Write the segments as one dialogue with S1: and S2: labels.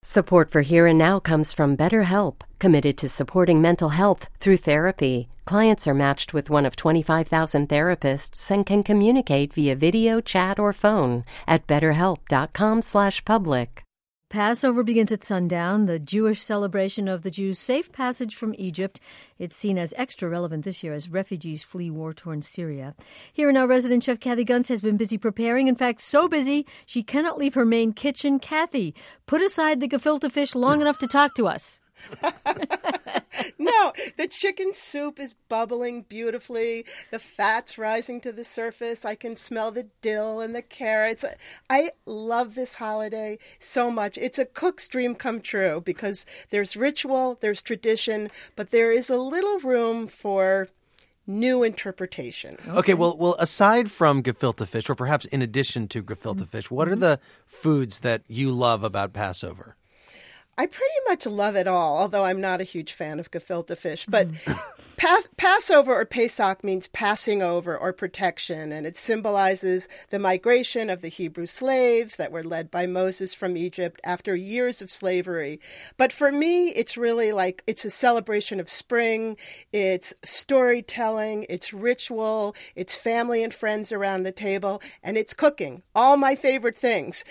S1: Support for Here and Now comes from BetterHelp, committed to supporting mental health through therapy. Clients are matched with one of 25,000 therapists and can communicate via video, chat, or phone at betterhelp.com/public.
S2: Passover begins at sundown, the Jewish celebration of the Jews' safe passage from Egypt. It's seen as extra relevant this year as refugees flee war-torn Syria. Here and Now resident chef Kathy Gunst has been busy preparing. In fact, so busy she cannot leave her main kitchen. Kathy, put aside the gefilte fish long enough to talk to us.
S3: No, the chicken soup is bubbling beautifully. The fat's rising to the surface. I can smell the dill and the carrots. I love this holiday so much. It's a cook's dream come true because there's ritual, there's tradition, but there is a little room for new interpretation.
S4: Okay, well, aside from gefilte fish, or perhaps in addition to gefilte fish, what are the foods that you love about Passover?
S3: I pretty much love it all, although I'm not a huge fan of gefilte fish. But Passover or Pesach means passing over or protection, and it symbolizes the migration of the Hebrew slaves that were led by Moses from Egypt after years of slavery. But for me, it's really like it's a celebration of spring, it's storytelling, it's ritual, it's family and friends around the table, and it's cooking. All my favorite things.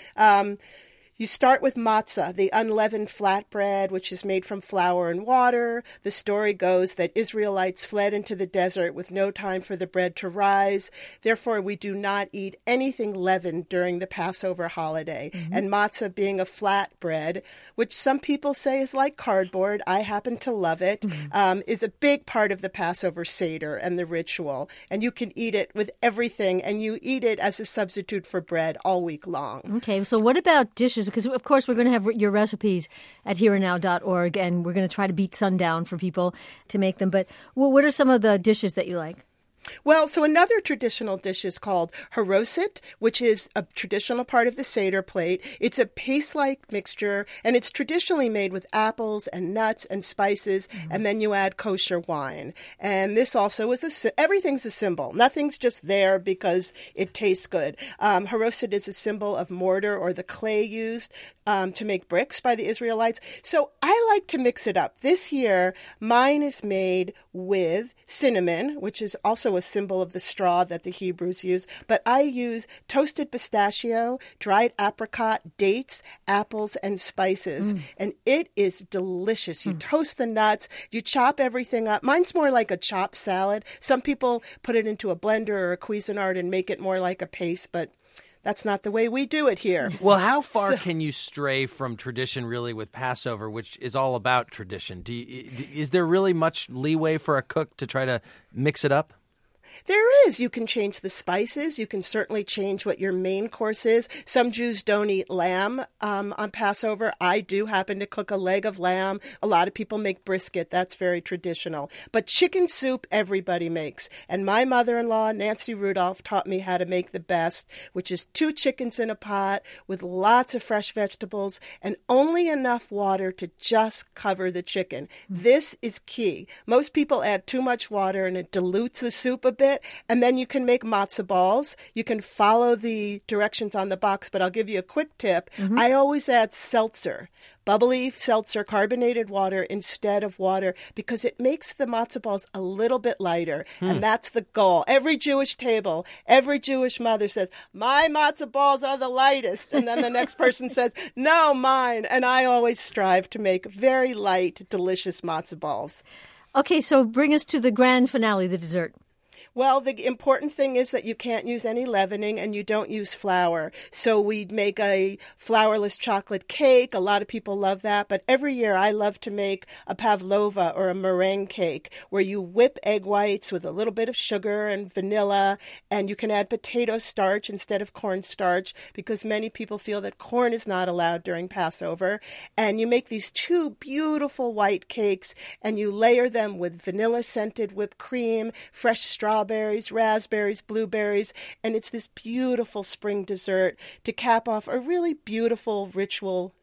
S3: You start with matzah, the unleavened flatbread, which is made from flour and water. The story goes that Israelites fled into the desert with no time for the bread to rise. Therefore, we do not eat anything leavened during the Passover holiday. Mm-hmm. And matzah being a flatbread, which some people say is like cardboard, I happen to love it, is a big part of the Passover Seder and the ritual. And you can eat it with everything, and you eat it as a substitute for bread all week long.
S2: Okay, so what about dishes? Because, of course, we're going to have your recipes at hereandnow.org, and we're going to try to beat sundown for people to make them. But what are some of the dishes that you like?
S3: Well, so another traditional dish is called haroset, which is a traditional part of the Seder plate. It's a paste-like mixture, and it's traditionally made with apples and nuts and spices, and then you add kosher wine. And this also is everything's a symbol. Nothing's just there because it tastes good. Haroset is a symbol of mortar or the clay used to make bricks by the Israelites. So I like to mix it up. This year, mine is made with cinnamon, which is also a symbol of the straw that the Hebrews use, but I use toasted pistachio, dried apricot, dates, apples, and spices, and it is delicious. You toast the nuts, you chop everything up. Mine's more like a chopped salad. Some people put it into a blender or a Cuisinart and make it more like a paste, but that's not the way we do it here.
S4: Well, how far can you stray from tradition really with Passover, which is all about tradition? Is there really much leeway for a cook to try to mix it up?
S3: There is. You can change the spices. You can certainly change what your main course is. Some Jews don't eat lamb on Passover. I do happen to cook a leg of lamb. A lot of people make brisket. That's very traditional. But chicken soup, everybody makes. And my mother-in-law, Nancy Rudolph, taught me how to make the best, which is 2 chickens in a pot with lots of fresh vegetables and only enough water to just cover the chicken. This is key. Most people add too much water and it dilutes the soup a bit. And then you can make matzah balls. You can follow the directions on the box, but I'll give you a quick tip. I always add seltzer, bubbly seltzer, carbonated water instead of water, because it makes the matzah balls a little bit lighter. And that's the goal. Every Jewish table, every Jewish mother says, my matzah balls are the lightest. And then the next person says, no, mine. And I always strive to make very light, delicious matzah balls.
S2: Okay, so bring us to the grand finale, the dessert.
S3: Well, the important thing is that you can't use any leavening and you don't use flour. So we make a flourless chocolate cake. A lot of people love that. But every year I love to make a pavlova or a meringue cake where you whip egg whites with a little bit of sugar and vanilla. And you can add potato starch instead of cornstarch because many people feel that corn is not allowed during Passover. And you make these 2 beautiful white cakes and you layer them with vanilla-scented whipped cream, fresh strawberries, raspberries, blueberries, and it's this beautiful spring dessert to cap off a really beautiful ritual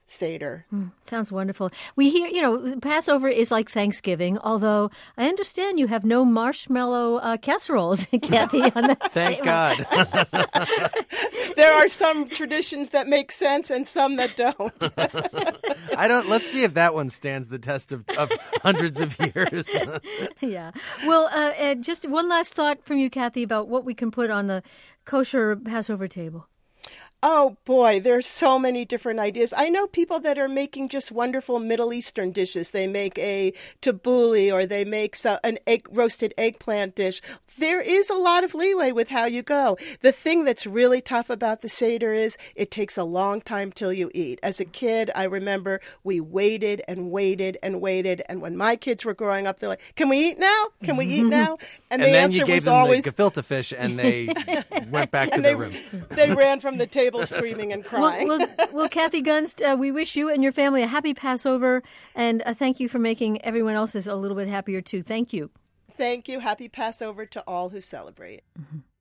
S3: Seder.
S2: Sounds wonderful. We hear, Passover is like Thanksgiving, although I understand you have no marshmallow casseroles, Kathy, on that
S4: Thank
S2: table.
S4: God.
S3: There are some traditions that make sense and some that don't.
S4: Let's see if that one stands the test of hundreds of years.
S2: Yeah. Well, just one last thought from you, Kathy, about what we can put on the kosher Passover table.
S3: Oh, boy, there's so many different ideas. I know people that are making just wonderful Middle Eastern dishes. They make a tabbouleh or they make an roasted eggplant dish. There is a lot of leeway with how you go. The thing that's really tough about the Seder is it takes a long time till you eat. As a kid, I remember we waited and waited and waited. And when my kids were growing up, they're like, can we eat now? Can we eat now?
S4: And
S3: the
S4: then
S3: answer
S4: you gave
S3: was
S4: them
S3: always
S4: the gefilte fish and they went back to their room.
S3: They ran from the table screaming and crying.
S2: Well, Kathy Gunst, we wish you and your family a happy Passover, and thank you for making everyone else's a little bit happier, too. Thank you.
S3: Thank you. Happy Passover to all who celebrate.
S2: Mm-hmm.